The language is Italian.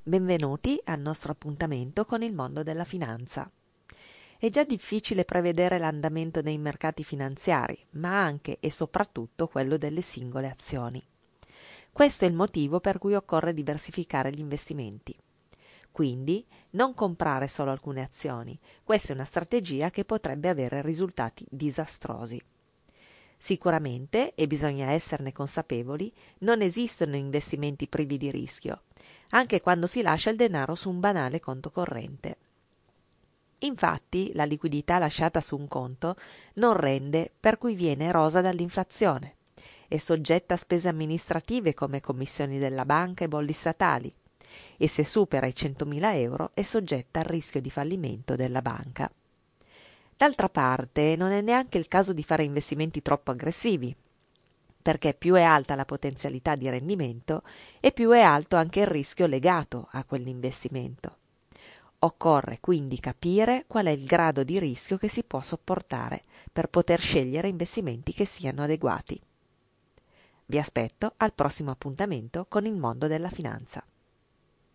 Benvenuti al nostro appuntamento con il mondo della finanza. È già difficile prevedere l'andamento dei mercati finanziari, ma anche e soprattutto quello delle singole azioni. Questo è il motivo per cui occorre diversificare gli investimenti. Quindi, non comprare solo alcune azioni. Questa è una strategia che potrebbe avere risultati disastrosi. Sicuramente, e bisogna esserne consapevoli, non esistono investimenti privi di rischio, anche quando si lascia il denaro su un banale conto corrente. Infatti, la liquidità lasciata su un conto non rende, per cui viene erosa dall'inflazione. È soggetta a spese amministrative come commissioni della banca e bolli statali, e se supera i 100.000 euro è soggetta al rischio di fallimento della banca. D'altra parte, non è neanche il caso di fare investimenti troppo aggressivi, perché più è alta la potenzialità di rendimento e più è alto anche il rischio legato a quell'investimento. Occorre quindi capire qual è il grado di rischio che si può sopportare per poter scegliere investimenti che siano adeguati. Vi aspetto al prossimo appuntamento con il mondo della finanza.